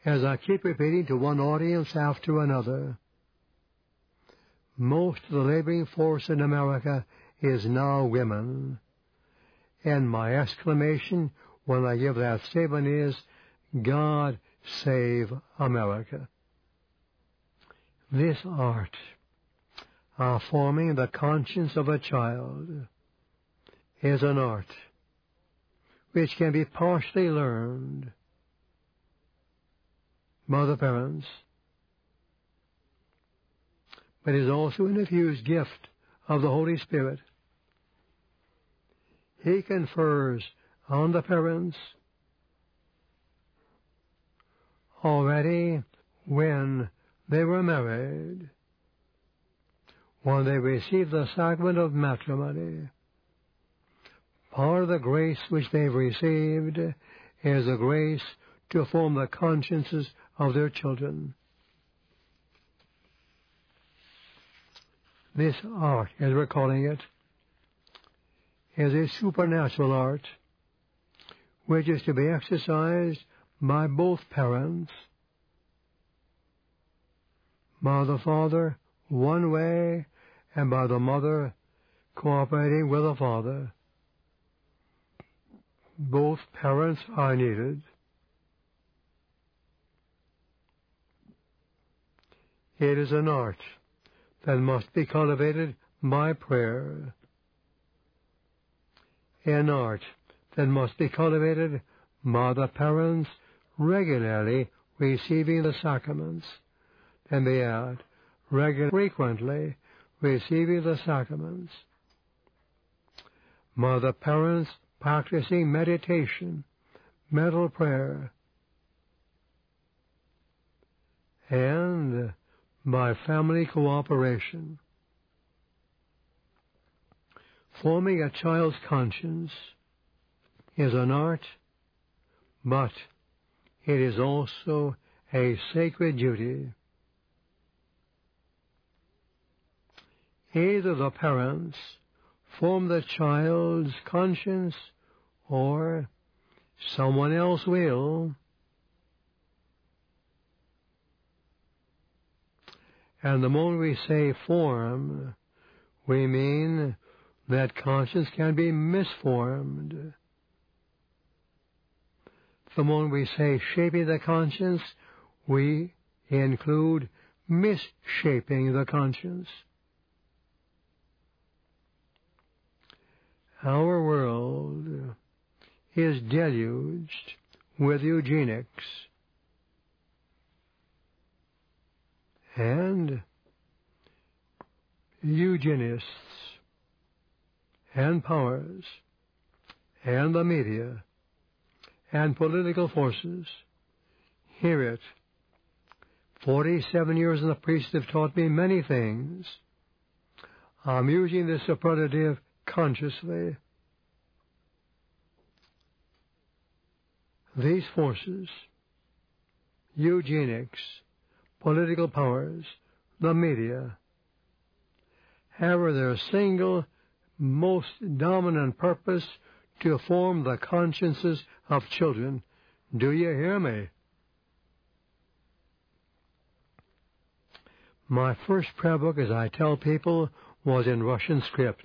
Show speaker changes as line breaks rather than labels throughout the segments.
as I keep repeating to one audience after another, most of the laboring force in America is now women. And my exclamation when I give that statement is, God save America. This art of forming the conscience of a child is an art which can be partially learned by the parents, but is also an infused gift of the Holy Spirit. He confers on the parents already when they were married, when they received the sacrament of matrimony. Part of the grace which they've received is the grace to form the consciences of their children. This art, as we're calling it, is a supernatural art which is to be exercised by both parents, by the father one way and by the mother cooperating with the father. Both parents are needed. It is an art that must be cultivated by prayer, an art that must be cultivated by the parents regularly receiving the sacraments, and they add, frequently receiving the sacraments, by the parents practicing meditation, mental prayer, and by family cooperation. Forming a child's conscience is an art, but it is also a sacred duty. Either the parents form the child's conscience or someone else will. And the moment we say form, we mean that conscience can be misformed. The moment we say shaping the conscience, we include misshaping the conscience. Our world is deluged with eugenics and eugenists and powers and the media and political forces. Hear it. 47 years in the priesthood have taught me many things. I'm using this superlative consciously. These forces, eugenics, political powers, the media, have their single most dominant purpose to form the consciences of children. Do you hear me? My first prayer book, as I tell people, was in Russian script.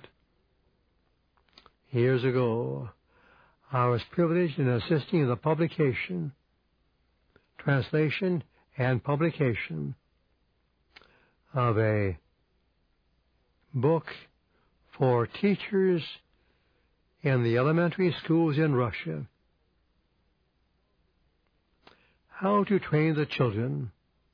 Years ago, I was privileged in assisting in the publication, translation, and publication of a book for teachers in the elementary schools in Russia. How to train the children.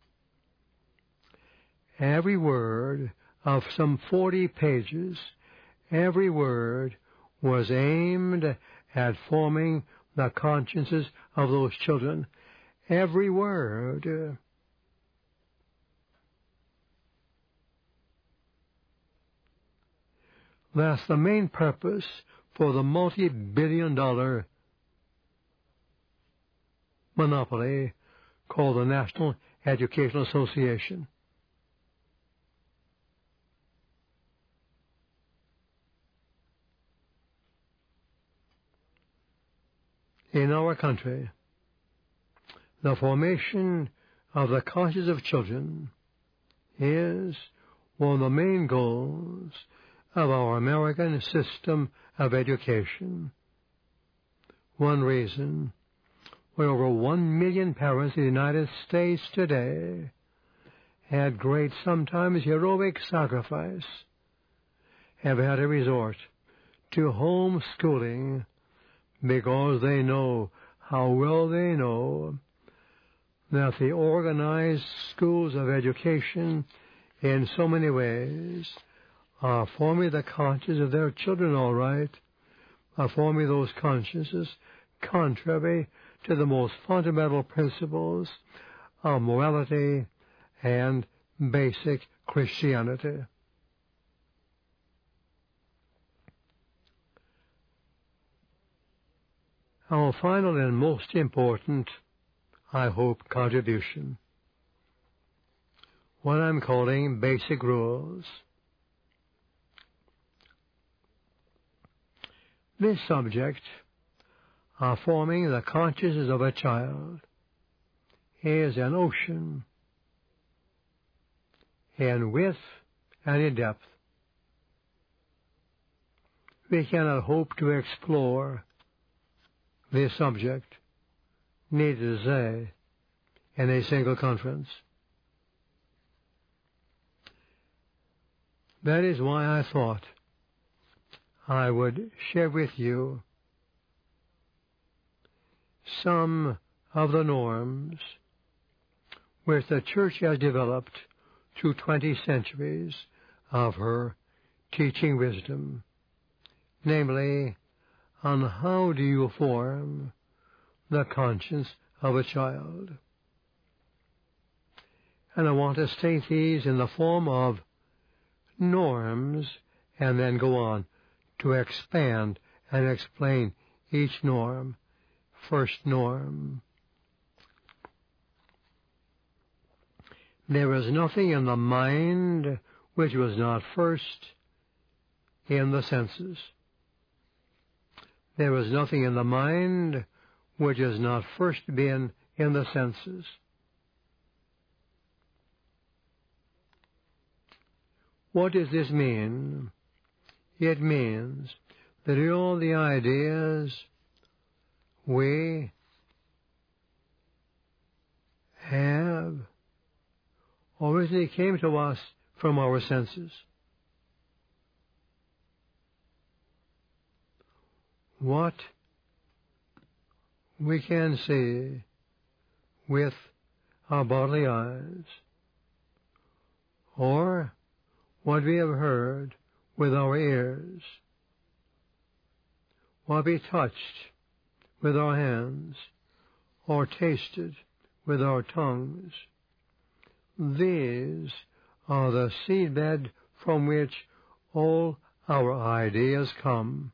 Every word of some 40 pages, every word was aimed at forming the consciences of those children. Every word. That's the main purpose for the multi-billion-dollar monopoly called the National Educational Association. In our country, the formation of the conscience of children is one of the main goals of our American system of education. One reason why over 1 million parents in the United States today at great, sometimes heroic sacrifice, have had to resort to homeschooling because they know how well they know that the organized schools of education in so many ways are forming the conscience of their children, all right, are forming those consciences contrary to the most fundamental principles of morality and basic Christianity. Our final and most important, I hope, contribution, what I'm calling basic rules. This subject of forming the consciousness of a child is an ocean in width and in depth. We cannot hope to explore this subject, needless to say, in a single conference. That is why I thought I would share with you some of the norms which the Church has developed through 20 centuries of her teaching wisdom, namely, on how do you form the conscience of a child. And I want to state these in the form of norms and then go on to expand and explain each norm. First norm. There is nothing in the mind which was not first in the senses. There is nothing in the mind which has not first been in the senses. What does this mean? It means that all the ideas we have originally came to us from our senses. What we can see with our bodily eyes, or what we have heard with our ears, what we touched with our hands, or tasted with our tongues. These are the seedbed from which all our ideas come.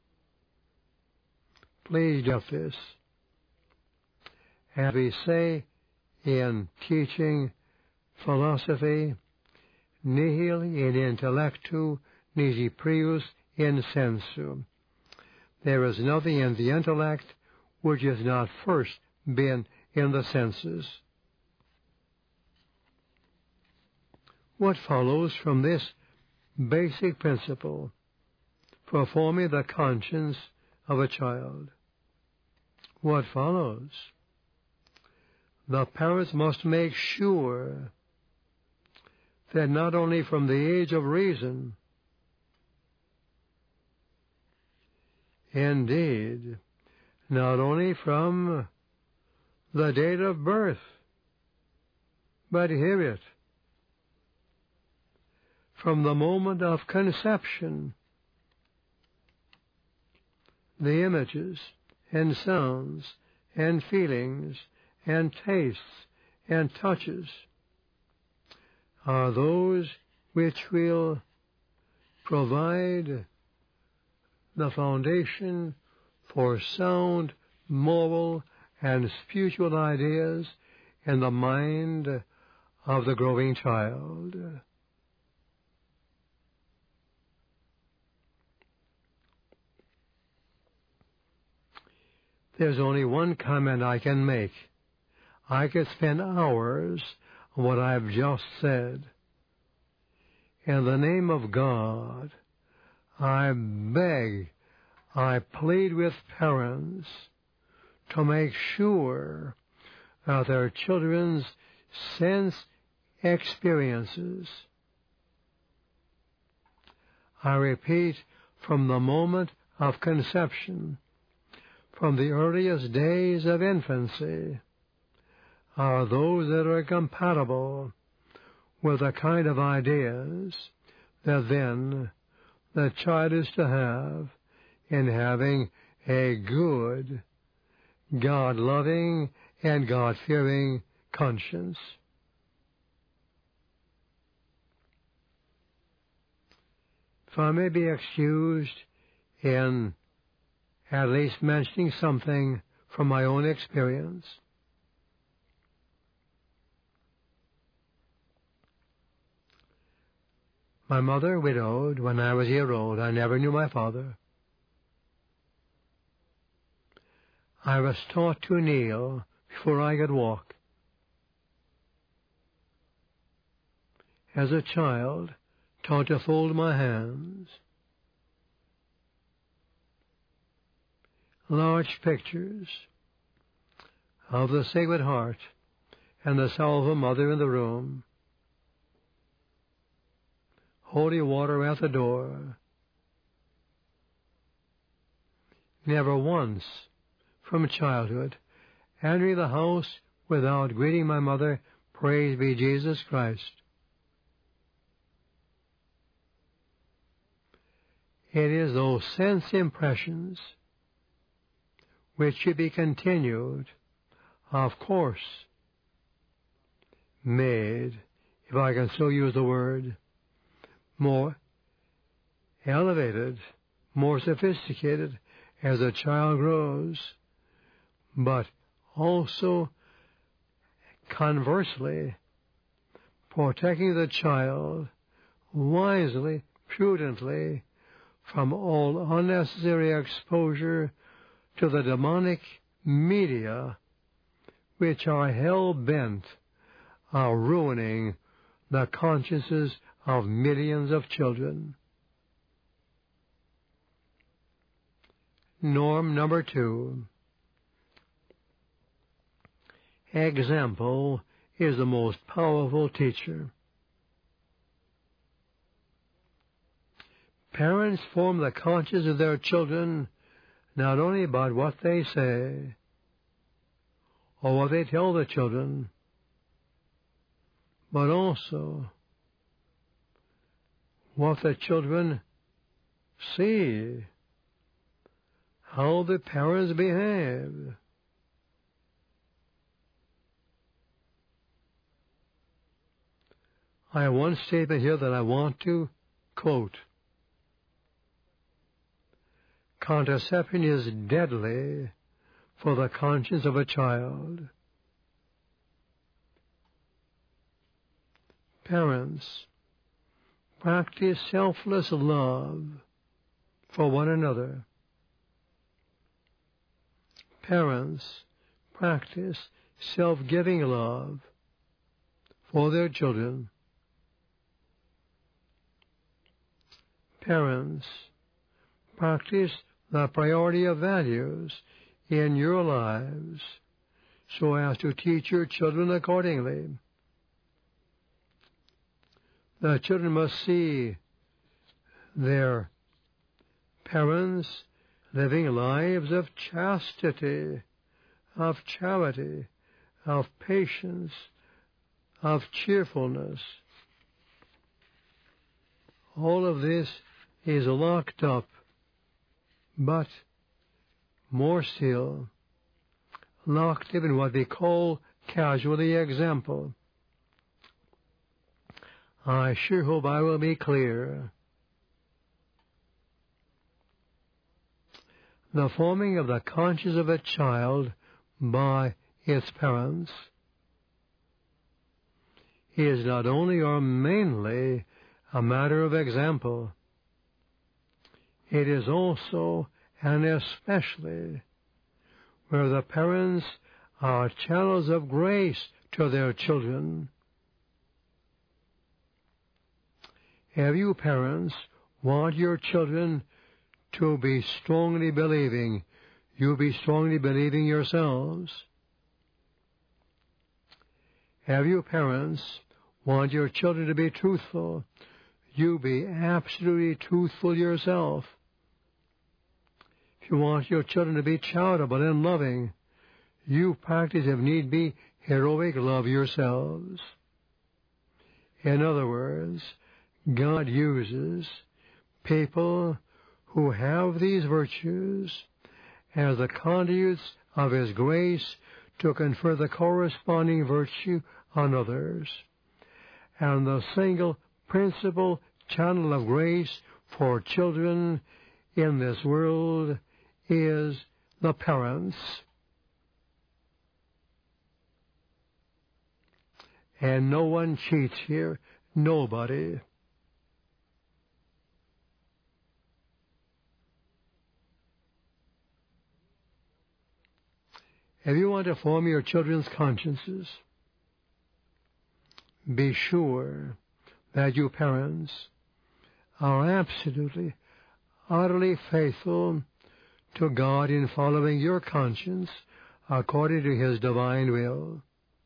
Please get this. As we say in teaching philosophy, nihil in intellectu nisi prius in sensu. There is nothing in the intellect which has not first been in the senses. What follows from this basic principle for forming the conscience of a child? What follows? The parents must make sure that not only from the age of reason, indeed, not only from the date of birth, but hear it, from the moment of conception, the images and sounds and feelings and tastes and touches are those which will provide the foundation for sound moral and spiritual ideas in the mind of the growing child. There's only one comment I can make I could spend hours on what I've just said. In the name of God, I beg, I plead with parents to make sure that their children's sense experiences, I repeat, from the moment of conception, from the earliest days of infancy, are those that are compatible with the kind of ideas that then the child is to have in having a good, God-loving and God-fearing conscience. If I may be excused in at least mentioning something from my own experience, my mother widowed when I was a year old. I never knew my father. I was taught to kneel before I could walk. As a child, taught to fold my hands. Large pictures of the Sacred Heart and the Salva Mother in the room. Holy water at the door. Never once, from childhood, entering the house without greeting my mother, "Praise be Jesus Christ." It is those sense impressions which should be continued, of course, made, if I can so use the word, more elevated, more sophisticated as a child grows, but also conversely protecting the child wisely, prudently, from all unnecessary exposure to the demonic media which are hell-bent on ruining the consciences of millions of children. Norm number 2. Example is the most powerful teacher. Parents form the conscience of their children not only by what they say or what they tell the children, but also what the children see, how the parents behave. I have one statement here that I want to quote. Contraception is deadly for the conscience of a child. Parents, practice selfless love for one another. Parents, practice self-giving love for their children. Parents, practice the priority of values in your lives so as to teach your children accordingly. The children must see their parents living lives of chastity, of charity, of patience, of cheerfulness. All of this is locked up, but more still, locked up in what we call casually example. I sure hope I will be clear. The forming of the conscience of a child by its parents is not only or mainly a matter of example. It is also and especially where the parents are channels of grace to their children. Have you parents want your children to be strongly believing? You be strongly believing yourselves. Have you parents want your children to be truthful? You be absolutely truthful yourself. If you want your children to be charitable and loving, you practice, if need be, heroic love yourselves. In other words, God uses people who have these virtues as the conduits of His grace to confer the corresponding virtue on others. And the single principal channel of grace for children in this world is the parents. And no one cheats here, nobody. If you want to form your children's consciences, be sure that you parents are absolutely, utterly faithful to God in following your conscience according to His divine will.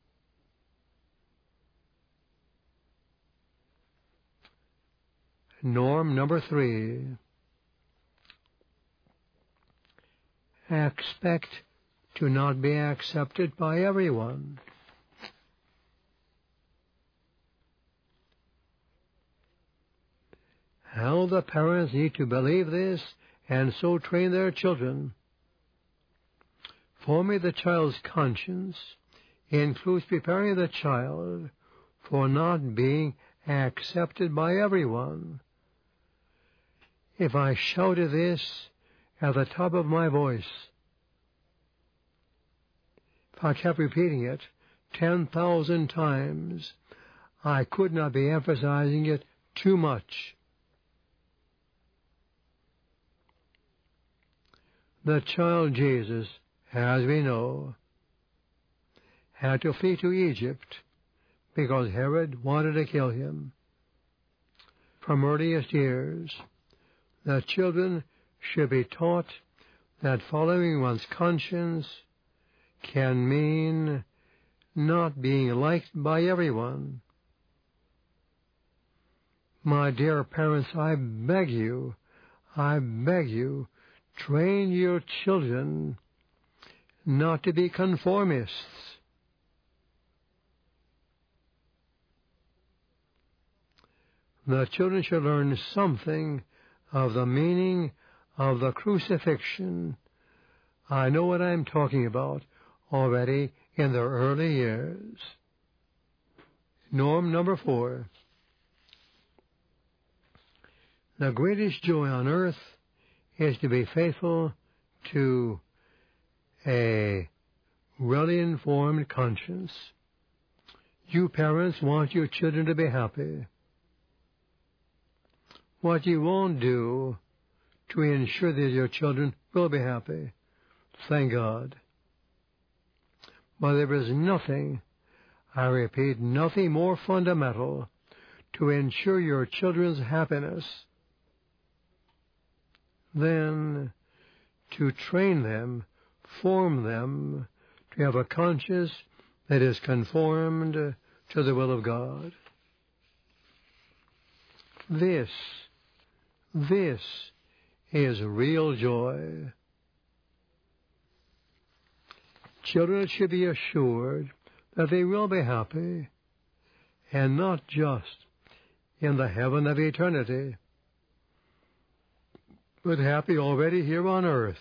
Norm number 3. Expect to not be accepted by everyone. How the parents need to believe this and so train their children. Forming the child's conscience includes preparing the child for not being accepted by everyone. If I shouted this at the top of my voice, if I kept repeating it 10,000 times, I could not be emphasizing it too much. The child Jesus, as we know, had to flee to Egypt because Herod wanted to kill him. From earliest years, the children should be taught that following one's conscience can mean not being liked by everyone. My dear parents, I beg you, train your children not to be conformists. The children should learn something of the meaning of the crucifixion. I know what I'm talking about already in their early years. Norm number 4. The greatest joy on earth is to be faithful to a well-informed conscience. You parents want your children to be happy. What you won't do to ensure that your children will be happy, thank God. But there is nothing, I repeat, nothing more fundamental to ensure your children's happiness than to train them, form them, to have a conscience that is conformed to the will of God. This is real joy. Children should be assured that they will be happy, and not just in the heaven of eternity, but happy already here on earth,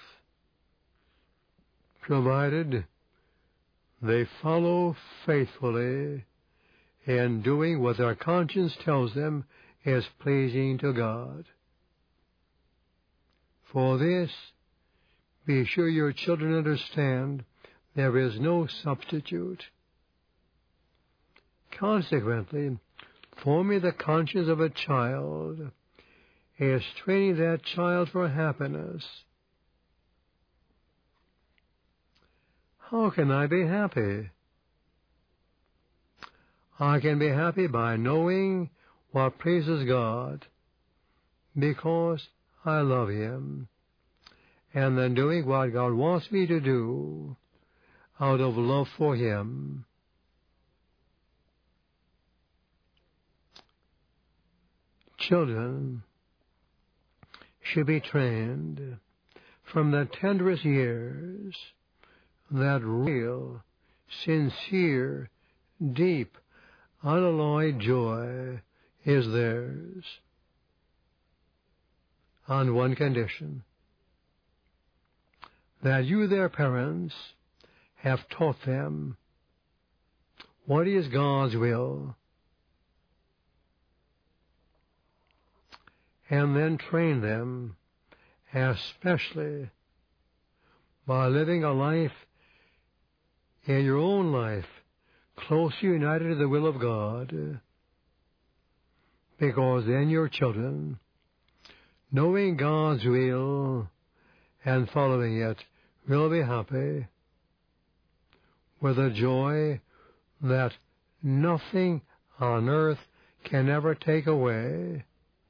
provided they follow faithfully in doing what their conscience tells them is pleasing to God. For this, be sure your children understand there is no substitute. Consequently, forming the conscience of a child is training that child for happiness. how can I be happy? I can be happy by knowing what pleases God, because I love Him, and then doing what God wants me to do out of love for Him. Children should be trained from the tenderest years that real, sincere, deep, unalloyed joy is theirs, on one condition: that you, their parents, have taught them what is God's will, and then train them, especially by living a life in your own life closely united to the will of God, because then your children, knowing God's will and following it, will be happy with a joy that nothing on earth can ever take away.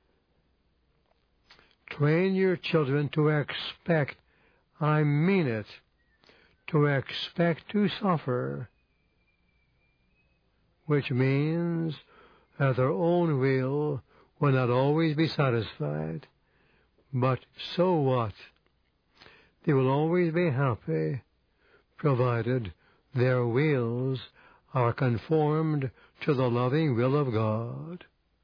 Train your children to expect, I mean it, to expect to suffer, which means that their own will not always be satisfied. But so what? They will always be happy, provided their wills are conformed to the loving will of God.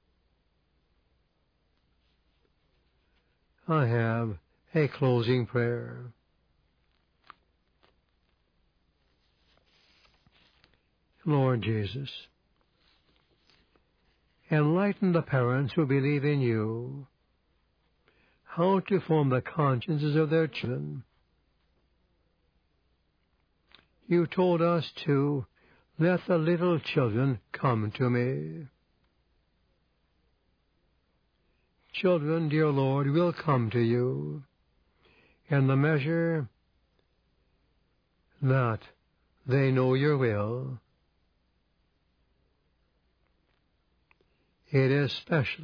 I have a closing prayer. Lord Jesus, enlighten the parents who believe in you how to form the consciences of their children. You told us to let the little children come to me. Children, dear Lord, will come to you in the measure that they know your will. It is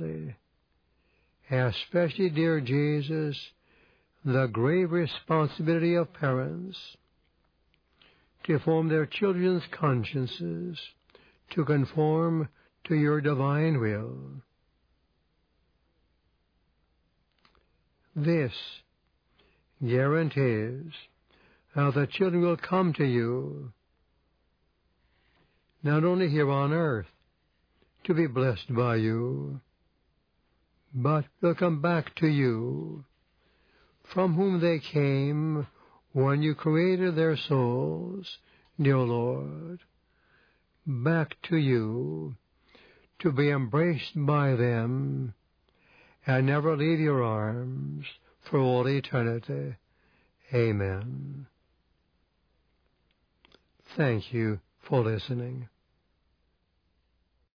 especially, dear Jesus, the grave responsibility of parents to form their children's consciences to conform to your divine will. This guarantees how the children will come to you, not only here on earth, to be blessed by you, but will come back to you, from whom they came when you created their souls, dear Lord, back to you, to be embraced by them, and never leave your arms for all eternity. Amen. Thank you for listening.